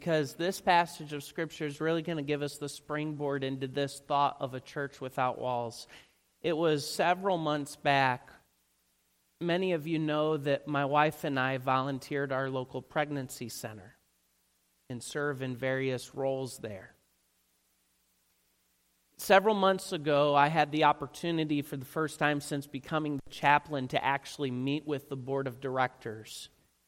because this passage of Scripture is really going to give us the springboard into this thought of a church without walls. It was several months back. Many of you know that my wife and I volunteered our local pregnancy center and serve in various roles there. Several months ago, I had the opportunity for the first time since becoming the chaplain to actually meet with the board of directors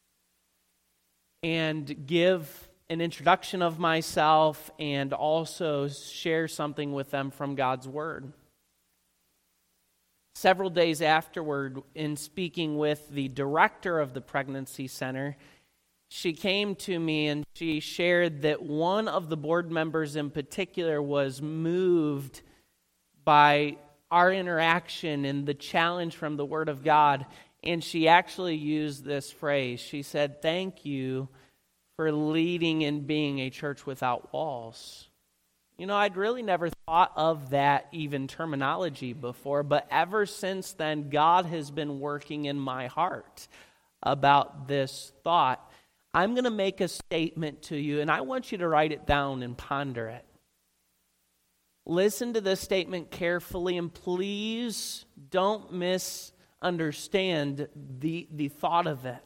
and give an introduction of myself and also share something with them from God's Word. Several days afterward, in speaking with the director of the pregnancy center, she came to me and she shared that one of the board members in particular was moved by our interaction and the challenge from the Word of God. And she actually used this phrase. She said, "Thank you for leading and being a church without walls." You know, I'd really never thought of that even terminology before, but ever since then, God has been working in my heart about this thought. I'm going to make a statement to you, and I want you to write it down and ponder it. Listen to this statement carefully, and please don't misunderstand the thought of it.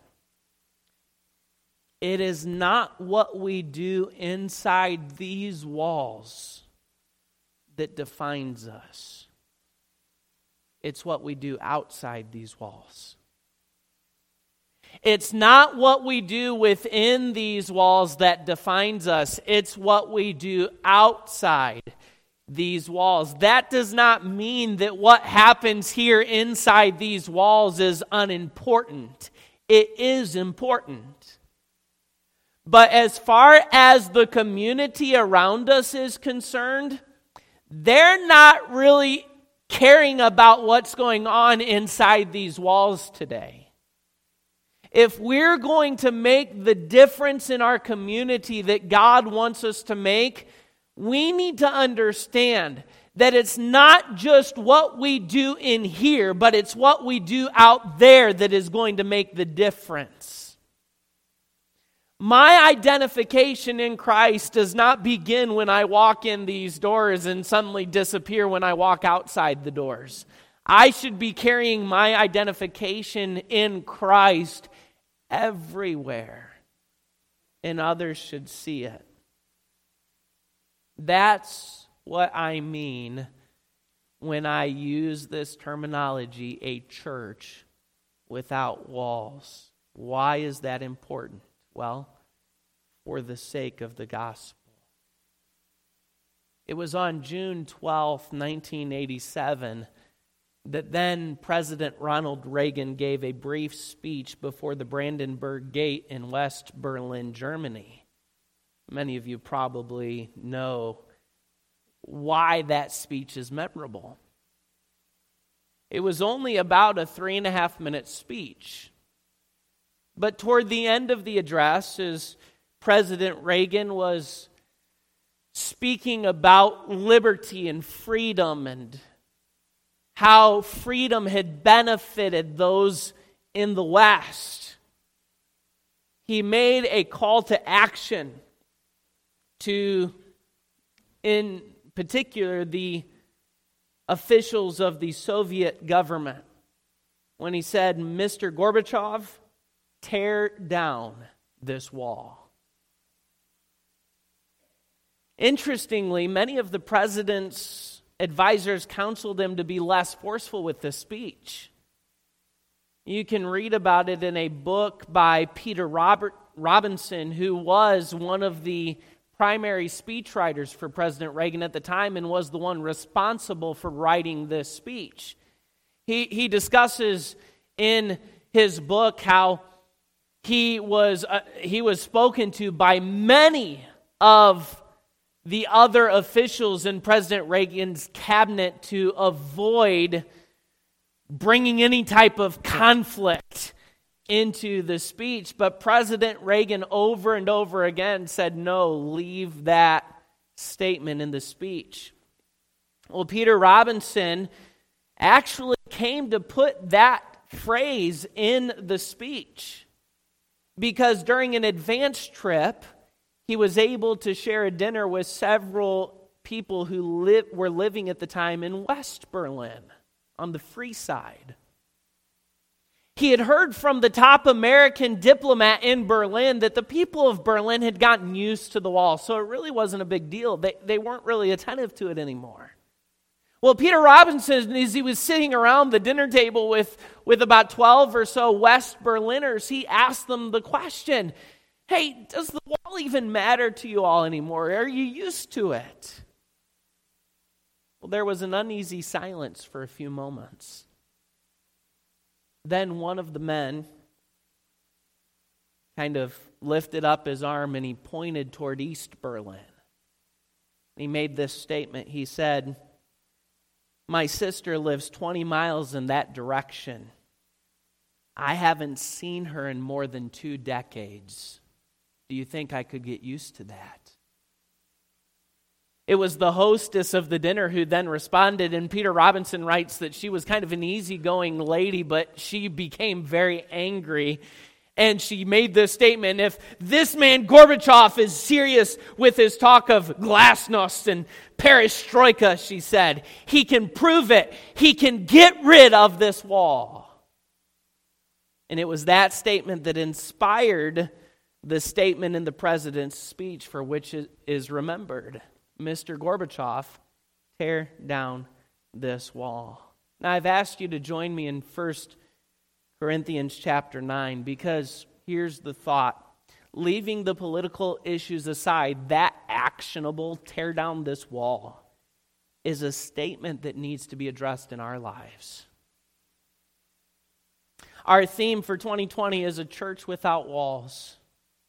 It is not what we do inside these walls that defines us. It's what we do outside these walls. It's not what we do within these walls that defines us. It's what we do outside these walls. That does not mean that what happens here inside these walls is unimportant. It is important. But as far as the community around us is concerned, they're not really caring about what's going on inside these walls today. If we're going to make the difference in our community that God wants us to make, we need to understand that it's not just what we do in here, but it's what we do out there that is going to make the difference. My identification in Christ does not begin when I walk in these doors and suddenly disappear when I walk outside the doors. I should be carrying my identification in Christ everywhere, and others should see it. That's what I mean when I use this terminology, a church without walls. Why is that important? Well, for the sake of the gospel. It was on June 12th, 1987, that then President Ronald Reagan gave a brief speech before the Brandenburg Gate in West Berlin, Germany. Many of you probably know why that speech is memorable. It was only about a 3.5-minute speech. But toward the end of the address, as President Reagan was speaking about liberty and freedom and how freedom had benefited those in the West, he made a call to action to, in particular, the officials of the Soviet government when he said, "Mr. Gorbachev, tear down this wall." Interestingly, many of the president's advisors counseled him to be less forceful with this speech. You can read about it in a book by Peter Robinson, who was one of the primary speechwriters for President Reagan at the time and was the one responsible for writing this speech. He discusses in his book how he was spoken to by many of the other officials in President Reagan's cabinet to avoid bringing any type of conflict into the speech. But President Reagan over and over again said, "No, leave that statement in the speech." Well, Peter Robinson actually came to put that phrase in the speech because during an advance trip, he was able to share a dinner with several people who were living at the time in West Berlin on the Free Side. He had heard from the top American diplomat in Berlin that the people of Berlin had gotten used to the wall, so it really wasn't a big deal. They weren't really attentive to it anymore. Well, Peter Robinson, as he was sitting around the dinner table with about 12 or so West Berliners, he asked them the question, hey, does the wall even matter to you all anymore? Are you used to it? Well, there was an uneasy silence for a few moments. Then one of the men kind of lifted up his arm and he pointed toward East Berlin. He made this statement. He said, my sister lives 20 miles in that direction. I haven't seen her in more than 2 decades. Do you think I could get used to that? It was the hostess of the dinner who then responded, and Peter Robinson writes that she was kind of an easygoing lady, but she became very angry, and she made this statement, if this man Gorbachev is serious with his talk of glasnost and perestroika, she said, he can prove it. He can get rid of this wall. And it was that statement that inspired the statement in the president's speech for which it is remembered. Mr. Gorbachev, tear down this wall. Now, I've asked you to join me in 1 Corinthians chapter 9 because here's the thought. Leaving the political issues aside, that actionable tear down this wall is a statement that needs to be addressed in our lives. Our theme for 2020 is a church without walls.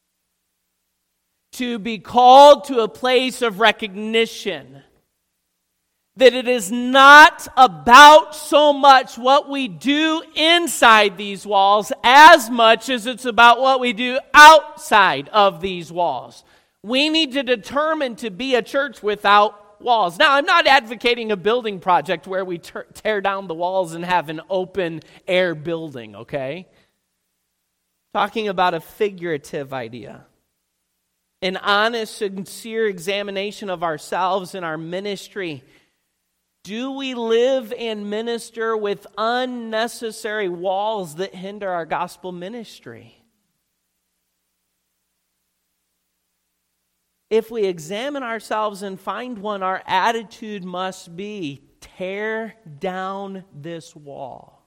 To be called to a place of recognition that it is not about so much what we do inside these walls as much as it's about what we do outside of these walls. We need to determine to be a church without walls. Now, I'm not advocating a building project where we tear down the walls and have an open air building, okay? Talking about a figurative idea. An honest, sincere examination of ourselves and our ministry. Do we live and minister with unnecessary walls that hinder our gospel ministry? If we examine ourselves and find one, our attitude must be, tear down this wall.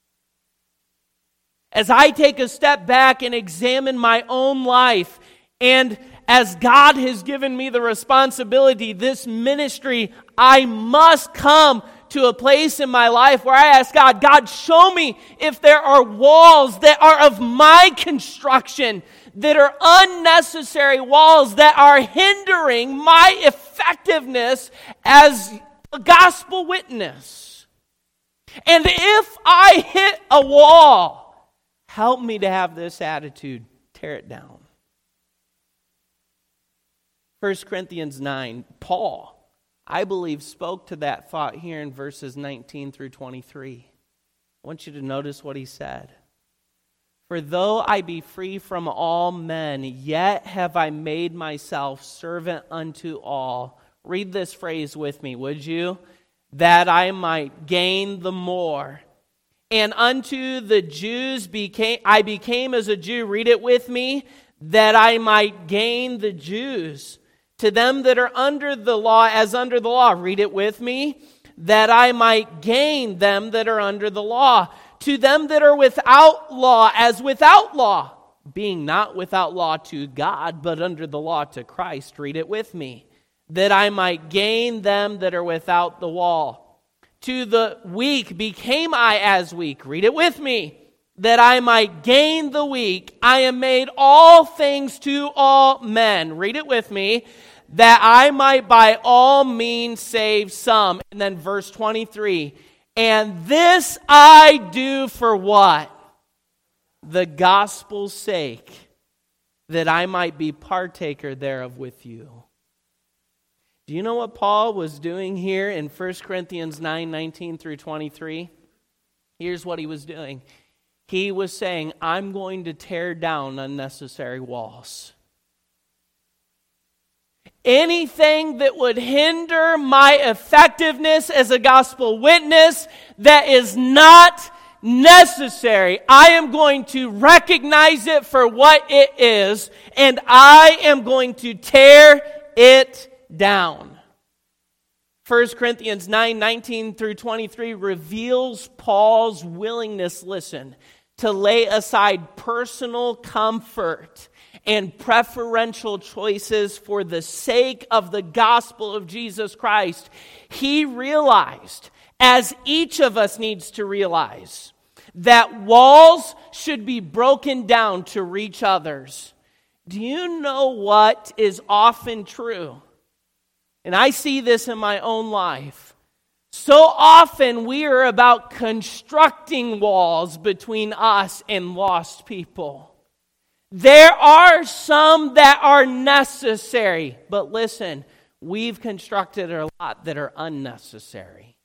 As I take a step back and examine my own life, and as God has given me the responsibility, this ministry, I must come to a place in my life where I ask God, God, show me if there are walls that are of my construction, that are unnecessary walls that are hindering my effectiveness as a gospel witness. And if I hit a wall, help me to have this attitude, tear it down. 1 Corinthians 9, Paul, I believe, spoke to that thought here in verses 19 through 23. I want you to notice what he said. For though I be free from all men, yet have I made myself servant unto all. Read this phrase with me, would you? That I might gain the more. And unto the Jews I became as a Jew. Read it with me. That I might gain the Jews. To them that are under the law, as under the law. Read it with me. That I might gain them that are under the law. To them that are without law, as without law. Being not without law to God, but under the law to Christ. Read it with me. That I might gain them that are without the law. To the weak became I as weak. Read it with me. That I might gain the weak, I am made all things to all men. Read it with me. That I might by all means save some. And then verse 23. And this I do for what? The gospel's sake, that I might be partaker thereof with you. Do you know what Paul was doing here in 1 Corinthians 9, 19 through 23? Here's what he was doing. He was saying, I'm going to tear down unnecessary walls. Anything that would hinder my effectiveness as a gospel witness that is not necessary, I am going to recognize it for what it is, and I am going to tear it down. 1 Corinthians 9:19 through 23 reveals Paul's willingness, listen, to lay aside personal comfort and preferential choices for the sake of the gospel of Jesus Christ. He realized, as each of us needs to realize, that walls should be broken down to reach others. Do you know what is often true? And I see this in my own life. So often we are about constructing walls between us and lost people. There are some that are necessary, but listen, we've constructed a lot that are unnecessary.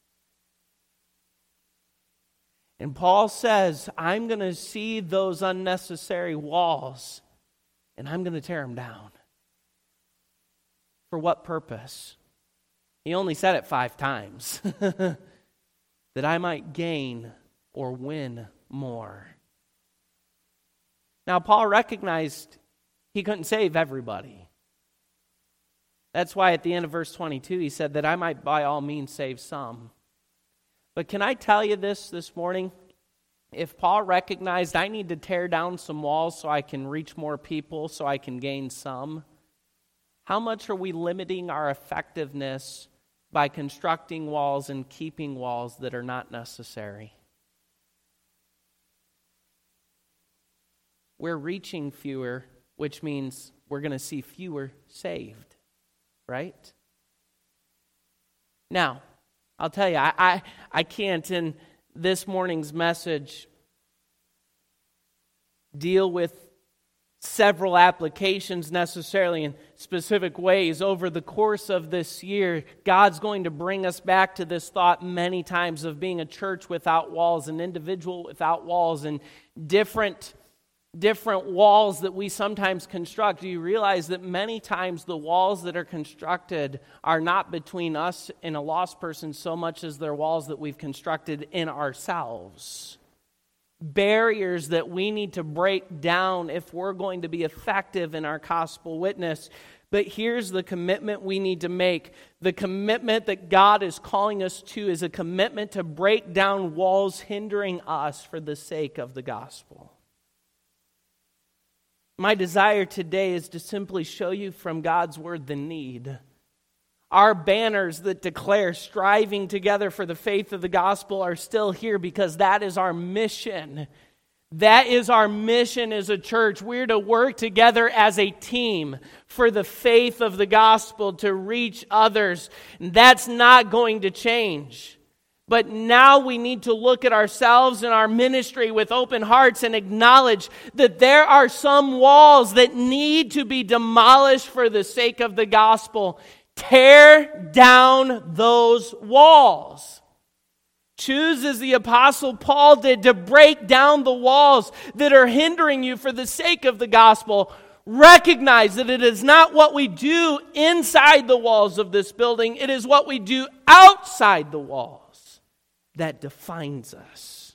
And Paul says, I'm going to see those unnecessary walls, and I'm going to tear them down. For what purpose? He only said it 5 times. That I might gain or win more. Now, Paul recognized he couldn't save everybody. That's why at the end of verse 22, he said that I might by all means save some. But can I tell you this morning? If Paul recognized I need to tear down some walls so I can reach more people, so I can gain some, how much are we limiting our effectiveness by constructing walls and keeping walls that are not necessary? We're reaching fewer, which means we're going to see fewer saved, right? Now, I'll tell you, I can't in this morning's message deal with several applications necessarily in specific ways. Over the course of this year, God's going to bring us back to this thought many times of being a church without walls, an individual without walls, and different walls that we sometimes construct. Do you realize that many times the walls that are constructed are not between us and a lost person so much as they're walls that we've constructed in ourselves? Barriers that we need to break down if we're going to be effective in our gospel witness. But here's the commitment we need to make. The commitment that God is calling us to is a commitment to break down walls hindering us for the sake of the gospel. My desire today is to simply show you from God's word the need. Our banners that declare striving together for the faith of the gospel are still here because that is our mission. That is our mission as a church. We're to work together as a team for the faith of the gospel to reach others. And that's not going to change. But now we need to look at ourselves and our ministry with open hearts and acknowledge that there are some walls that need to be demolished for the sake of the gospel. Tear down those walls. Choose, as the Apostle Paul did, to break down the walls that are hindering you for the sake of the gospel. Recognize that it is not what we do inside the walls of this building. It is what we do outside the walls that defines us.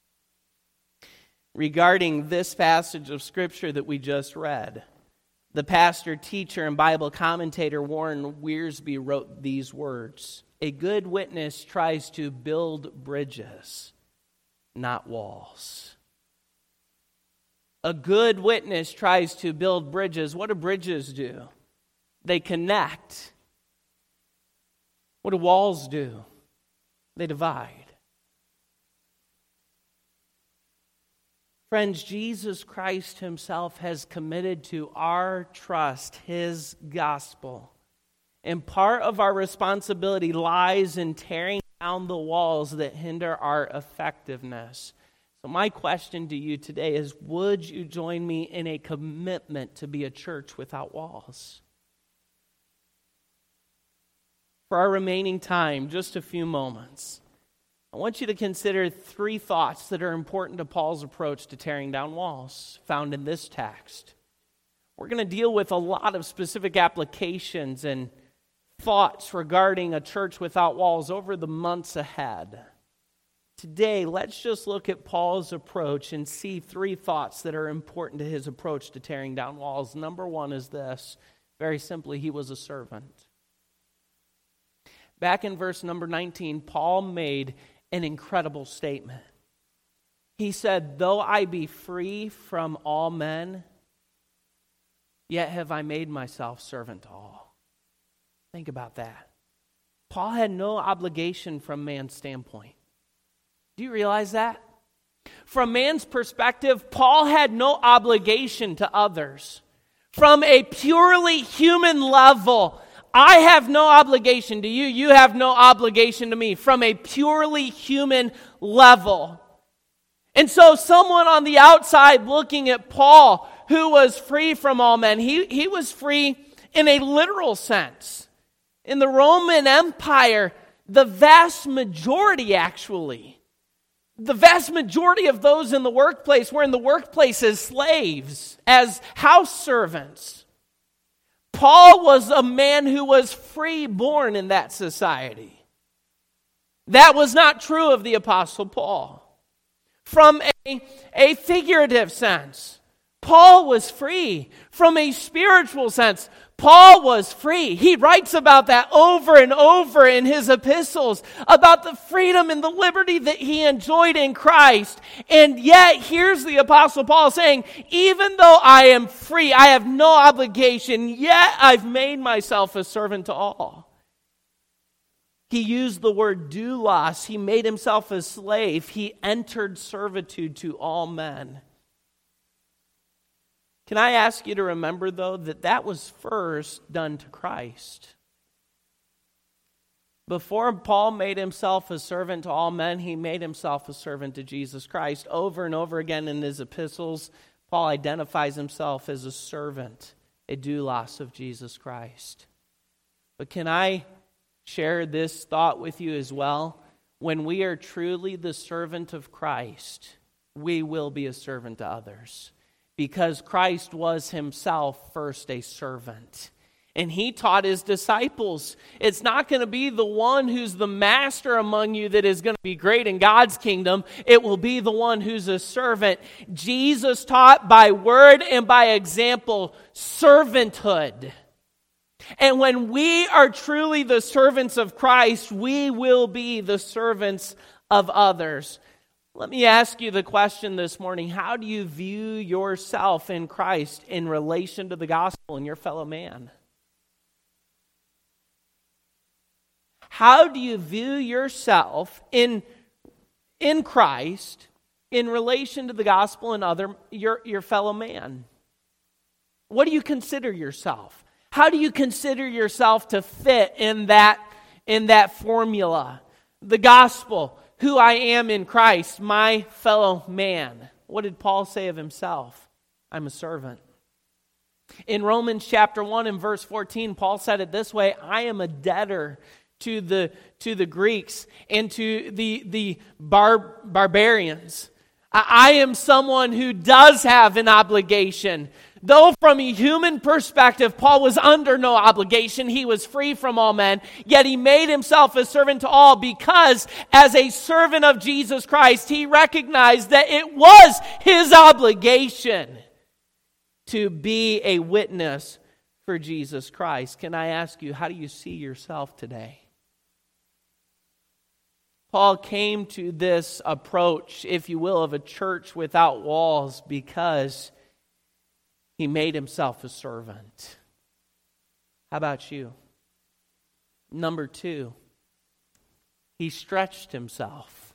Regarding this passage of Scripture that we just read, the pastor, teacher, and Bible commentator Warren Wiersbe wrote these words: "A good witness tries to build bridges, not walls." A good witness tries to build bridges. What do bridges do? They connect. What do walls do? They divide. Friends, Jesus Christ himself has committed to our trust his gospel. And part of our responsibility lies in tearing down the walls that hinder our effectiveness. So my question to you today is, would you join me in a commitment to be a church without walls? For our remaining time, just a few moments, I want you to consider 3 thoughts that are important to Paul's approach to tearing down walls found in this text. We're going to deal with a lot of specific applications and thoughts regarding a church without walls over the months ahead. Today, let's just look at Paul's approach and see three thoughts that are important to his approach to tearing down walls. Number one is this. Very simply, he was a servant. Back in verse number 19, Paul made an incredible statement. He said, "Though I be free from all men, yet have I made myself servant to all." Think about that. Paul had no obligation from man's standpoint. Do you realize that? From man's perspective, Paul had no obligation to others. From a purely human level, I have no obligation to you. You have no obligation to me. From a purely human level. And so someone on the outside looking at Paul, who was free from all men, he was free in a literal sense. In the Roman Empire, the vast majority of those in the workplace were in the workplace as slaves, as house servants. Paul was a man who was free-born in that society. That was not true of the Apostle Paul. From a figurative sense, Paul was free. From a spiritual sense, Paul was free. He writes about that over and over in his epistles, about the freedom and the liberty that he enjoyed in Christ. And yet, here's the Apostle Paul saying, even though I am free, I have no obligation, yet I've made myself a servant to all. He used the word doulos. He made himself a slave. He entered servitude to all men. Can I ask you to remember, though, that was first done to Christ? Before Paul made himself a servant to all men, he made himself a servant to Jesus Christ. Over and over again in his epistles, Paul identifies himself as a servant, a doulos of Jesus Christ. But can I share this thought with you as well? When we are truly the servant of Christ, we will be a servant to others. Because Christ was himself first a servant. And he taught his disciples, it's not going to be the one who's the master among you that is going to be great in God's kingdom. It will be the one who's a servant. Jesus taught by word and by example servanthood. And when we are truly the servants of Christ, we will be the servants of others. Let me ask you the question this morning. How do you view yourself in Christ in relation to the gospel and your fellow man? How do you view yourself in Christ in relation to the gospel and your fellow man? What do you consider yourself? How do you consider yourself to fit in that formula? The gospel, who I am in Christ, my fellow man. What did Paul say of himself? I'm a servant. In Romans chapter 1 and verse 14, Paul said it this way, I am a debtor to the Greeks and to the barbarians. I am someone who does have an obligation. Though from a human perspective, Paul was under no obligation. He was free from all men. Yet he made himself a servant to all because as a servant of Jesus Christ, he recognized that it was his obligation to be a witness for Jesus Christ. Can I ask you, how do you see yourself today? Paul came to this approach, if you will, of a church without walls because he made himself a servant. How about you? Number 2, he stretched himself.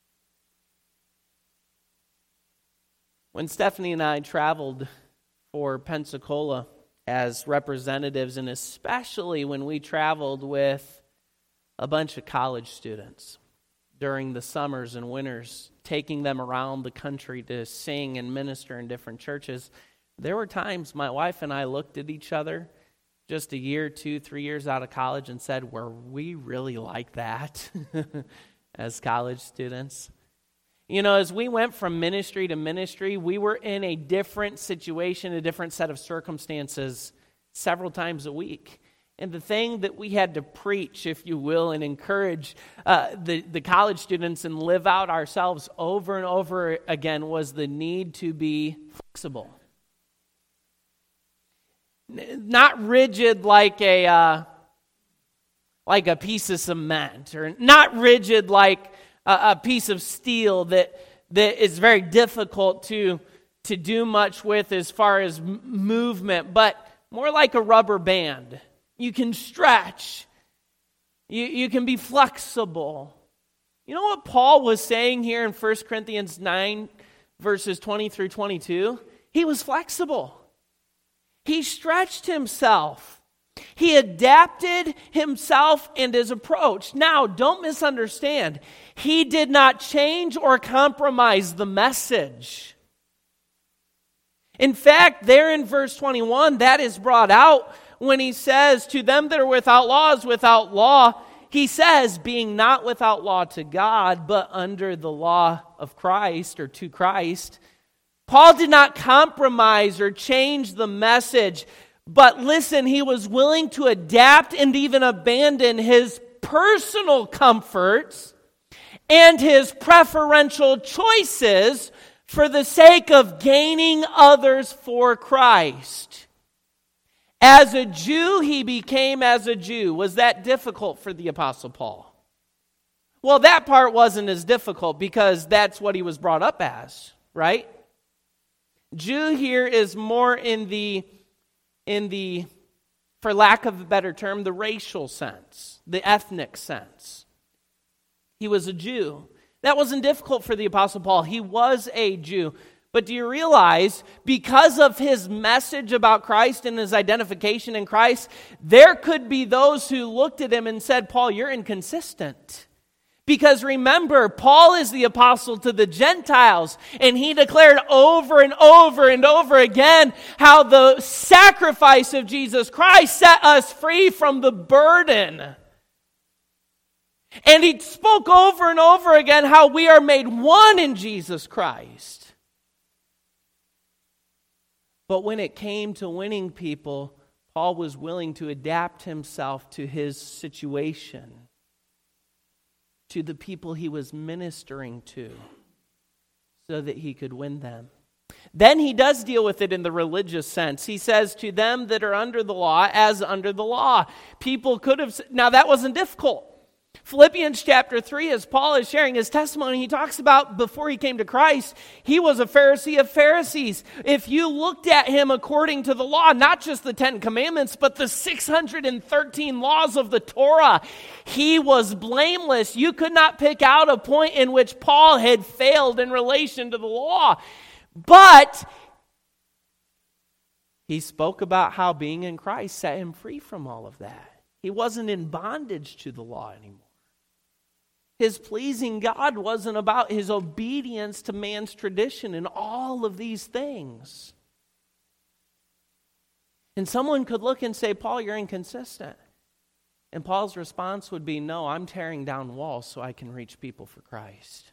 When Stephanie and I traveled for Pensacola as representatives, and especially when we traveled with a bunch of college students during the summers and winters, taking them around the country to sing and minister in different churches, there were times my wife and I looked at each other just a year, 2, 3 years out of college and said, were we really like that as college students? You know, as we went from ministry to ministry, we were in a different situation, a different set of circumstances several times a week. And the thing that we had to preach, if you will, and encourage the college students and live out ourselves over and over again was the need to be flexible. Not rigid like a piece of cement, or not rigid like a piece of steel that is very difficult to do much with as far as movement, but more like a rubber band. You can stretch. You can be flexible. You know what Paul was saying here in 1 Corinthians 9, verses 20 through 22? He was flexible. He stretched himself. He adapted himself and his approach. Now, don't misunderstand. He did not change or compromise the message. In fact, there in verse 21, that is brought out when he says, to them that are without law is without law. He says, being not without law to God, but under the law of Christ, or to Christ. Paul did not compromise or change the message, but listen, he was willing to adapt and even abandon his personal comforts and his preferential choices for the sake of gaining others for Christ. As a Jew, he became as a Jew. Was that difficult for the Apostle Paul? Well, that part wasn't as difficult because that's what he was brought up as, right? Jew here is more in the, for lack of a better term, the racial sense, the ethnic sense. He was a Jew. That wasn't difficult for the Apostle Paul. He was a Jew. But do you realize, because of his message about Christ and his identification in Christ, there could be those who looked at him and said, Paul, you're inconsistent. Because remember, Paul is the apostle to the Gentiles, and he declared over and over and over again how the sacrifice of Jesus Christ set us free from the burden. And he spoke over and over again how we are made one in Jesus Christ. But when it came to winning people, Paul was willing to adapt himself to his situation, to the people he was ministering to, so that he could win them. Then he does deal with it in the religious sense. He says, to them that are under the law, as under the law. People could have, now that wasn't difficult. Philippians chapter 3, as Paul is sharing his testimony, he talks about before he came to Christ, he was a Pharisee of Pharisees. If you looked at him according to the law, not just the 10 commandments, but the 613 laws of the Torah, he was blameless. You could not pick out a point in which Paul had failed in relation to the law. But he spoke about how being in Christ set him free from all of that. He wasn't in bondage to the law anymore. His pleasing God wasn't about his obedience to man's tradition and all of these things. And someone could look and say, Paul, you're inconsistent. And Paul's response would be, no, I'm tearing down walls so I can reach people for Christ.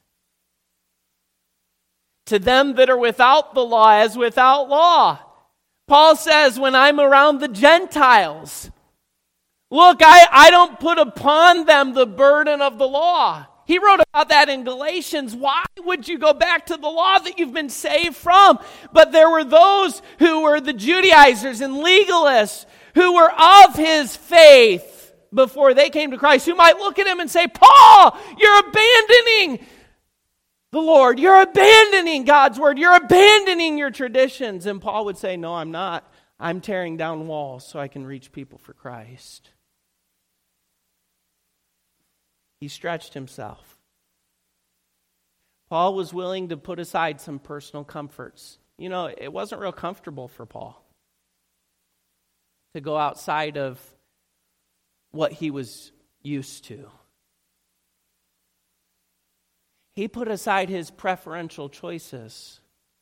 To them that are without the law as without law. Paul says, when I'm around the Gentiles, look, I don't put upon them the burden of the law. He wrote about that in Galatians. Why would you go back to the law that you've been saved from? But there were those who were the Judaizers and legalists who were of his faith before they came to Christ, who might look at him and say, Paul, you're abandoning the Lord. You're abandoning God's word. You're abandoning your traditions. And Paul would say, no, I'm not. I'm tearing down walls so I can reach people for Christ. He stretched himself. Paul was willing to put aside some personal comforts. You know, it wasn't real comfortable for Paul to go outside of what he was used to. He put aside his preferential choices.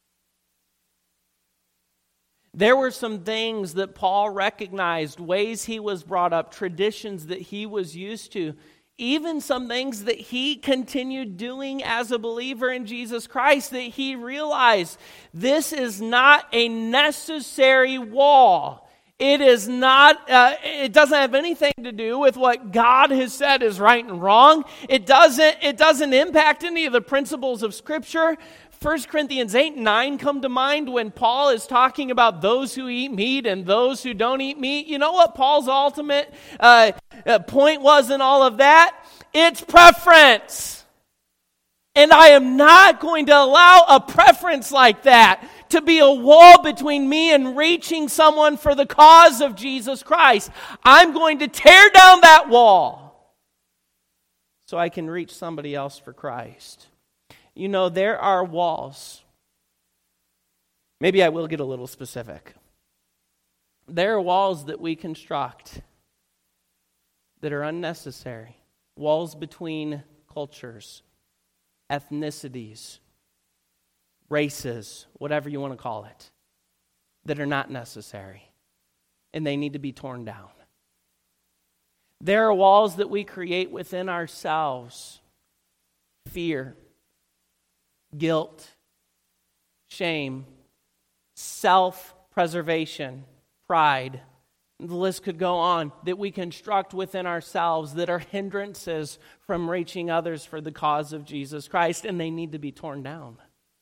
There were some things that Paul recognized, ways he was brought up, traditions that he was used to. even some things that he continued doing as a believer in Jesus Christ, that he realized this is not a necessary wall. It is not, it doesn't have anything to do with what God has said is right and wrong. It doesn't impact any of the principles of Scripture. 1 Corinthians 8:9 come to mind when Paul is talking about those who eat meat and those who don't eat meat. You know what Paul's ultimate point was in all of that? It's preference. And I am not going to allow a preference like that to be a wall between me and reaching someone for the cause of Jesus Christ. I'm going to tear down that wall so I can reach somebody else for Christ. You know, there are walls. Maybe I will get a little specific. There are walls that we construct that are unnecessary. Walls between cultures, ethnicities, races, whatever you want to call it, that are not necessary. And they need to be torn down. There are walls that we create within ourselves. Fear, guilt, shame, self-preservation, pride. The list could go on, that we construct within ourselves that are hindrances from reaching others for the cause of Jesus Christ, and they need to be torn down.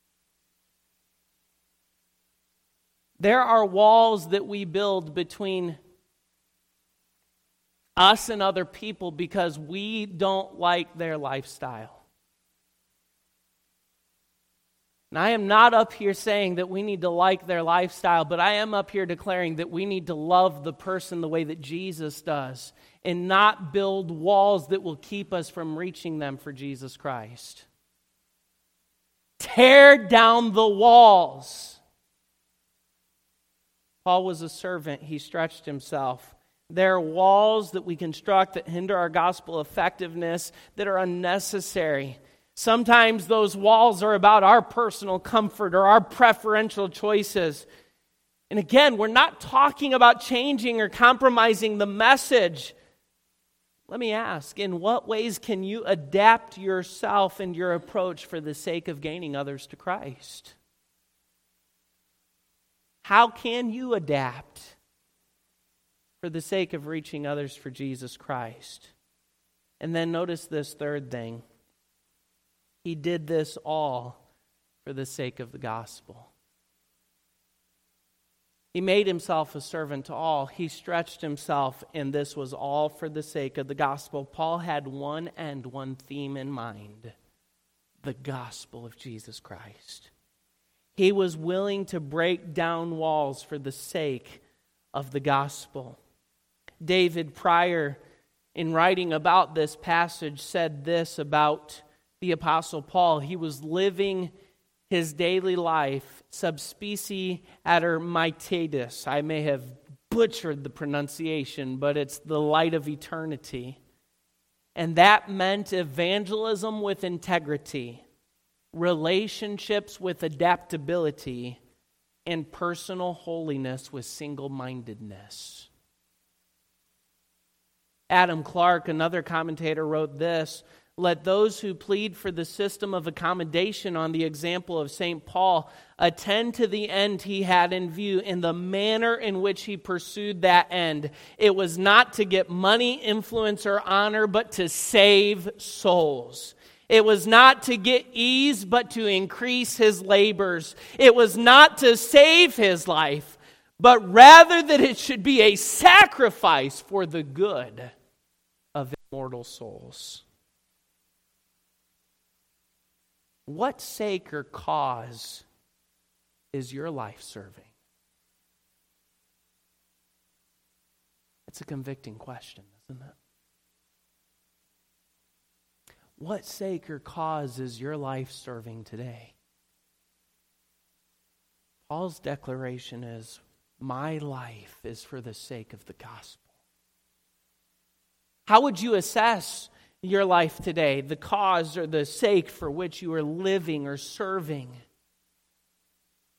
There are walls that we build between us and other people because we don't like their lifestyle. And I am not up here saying that we need to like their lifestyle, but I am up here declaring that we need to love the person the way that Jesus does and not build walls that will keep us from reaching them for Jesus Christ. Tear down the walls. Paul was a servant. He stretched himself. There are walls that we construct that hinder our gospel effectiveness that are unnecessary. Sometimes those walls are about our personal comfort or our preferential choices. And again, we're not talking about changing or compromising the message. Let me ask, in what ways can you adapt yourself and your approach for the sake of gaining others to Christ? How can you adapt for the sake of reaching others for Jesus Christ? And then notice this third thing. He did this all for the sake of the gospel. He made himself a servant to all. He stretched himself, and this was all for the sake of the gospel. Paul had one end, one theme in mind: the gospel of Jesus Christ. He was willing to break down walls for the sake of the gospel. David, prior in writing about this passage, said this about the Apostle Paul. He was living his daily life sub specie ater mitatis. I may have butchered the pronunciation, but it's the light of eternity. And that meant evangelism with integrity, relationships with adaptability, and personal holiness with single-mindedness. Adam Clarke, another commentator, wrote this: "Let those who plead for the system of accommodation on the example of St. Paul attend to the end he had in view in the manner in which he pursued that end. It was not to get money, influence, or honor, but to save souls. It was not to get ease, but to increase his labors. It was not to save his life, but rather that it should be a sacrifice for the good of immortal souls." What sake or cause is your life serving? It's a convicting question, isn't it? What sake or cause is your life serving today? Paul's declaration is, my life is for the sake of the gospel. How would you assess your life today, the cause or the sake for which you are living or serving?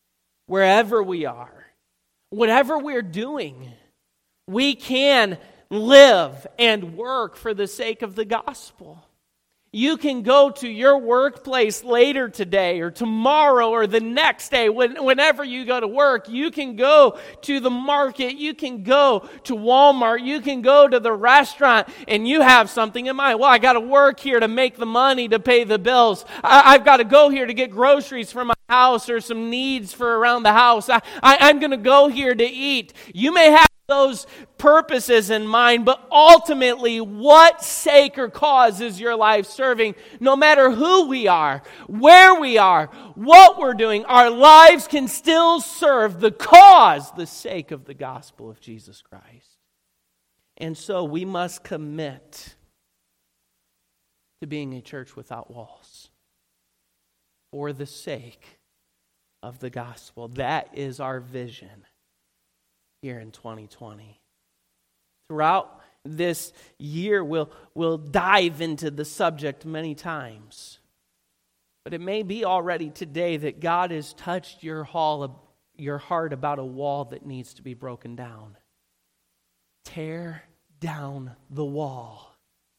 Wherever we are, whatever we're doing, we can live and work for the sake of the gospel. You can go to your workplace later today or tomorrow or the next day, whenever you go to work. You can go to the market. You can go to Walmart. You can go to the restaurant, and you have something in mind. Well, I got to work here to make the money to pay the bills. I've got to go here to get groceries for my house or some needs for around the house. I'm going to go here to eat. You may have those purposes in mind, but ultimately, what sake or cause is your life serving? No matter who we are, where we are, what we're doing, our lives can still serve the cause, the sake of the gospel of Jesus Christ. And so we must commit to being a church without walls for the sake of the gospel. That is our vision here in 2020. Throughout this year, we'll dive into the subject many times. But it may be already today that God has touched your heart about a wall that needs to be broken down. Tear down the wall.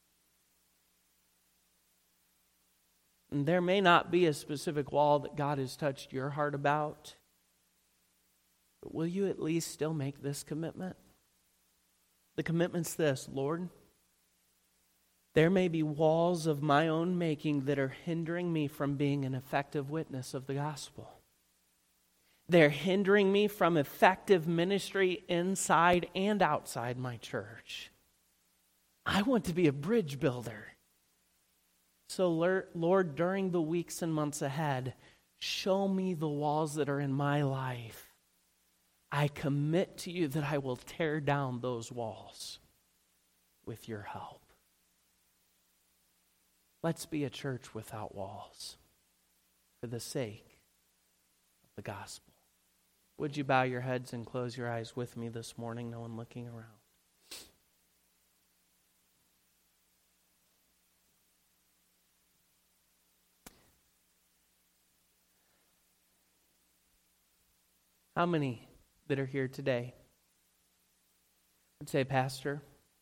And there may not be a specific wall that God has touched your heart about. But will you at least still make this commitment? The commitment's this: Lord, there may be walls of my own making that are hindering me from being an effective witness of the gospel. They're hindering me from effective ministry inside and outside my church. I want to be a bridge builder. So, Lord, during the weeks and months ahead, show me the walls that are in my life. I commit to you that I will tear down those walls with your help. Let's be a church without walls for the sake of the gospel. Would you bow your heads and close your eyes with me this morning, no one looking around? How many that are here today would say, Pastor,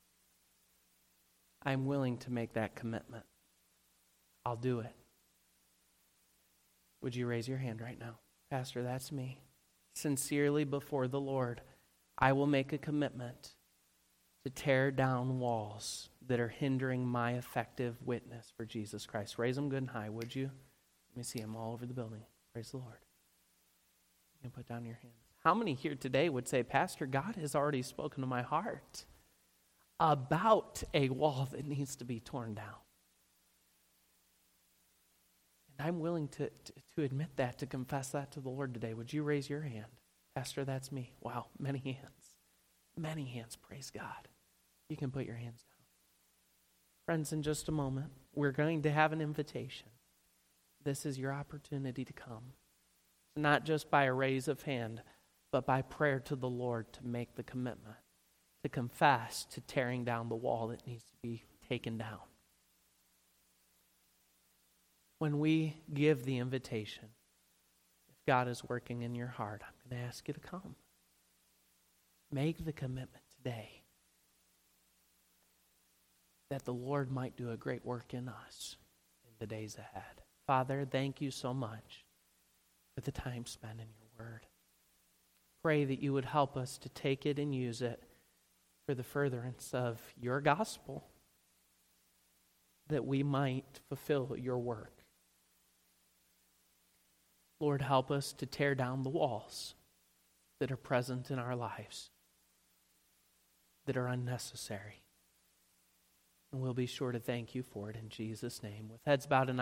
I'm willing to make that commitment. I'll do it. Would you raise your hand right now? Pastor, that's me. Sincerely before the Lord, I will make a commitment to tear down walls that are hindering my effective witness for Jesus Christ. Raise them good and high, would you? Let me see them all over the building. Praise the Lord. You can put down your hands. How many here today would say, Pastor, God has already spoken to my heart about a wall that needs to be torn down? And I'm willing to admit that, to confess that to the Lord today. Would you raise your hand? Pastor, that's me. Wow, many hands. Many hands, praise God. You can put your hands down. Friends, in just a moment, we're going to have an invitation. This is your opportunity to come. Not just by a raise of hand, but by prayer to the Lord to make the commitment, to confess, to tearing down the wall that needs to be taken down. When we give the invitation, if God is working in your heart, I'm going to ask you to come. Make the commitment today that the Lord might do a great work in us in the days ahead. Father, thank you so much for the time spent in your word. Pray that you would help us to take it and use it for the furtherance of your gospel, that we might fulfill your work. Lord, help us to tear down the walls that are present in our lives, that are unnecessary. And we'll be sure to thank you for it in Jesus' name. With heads bowed and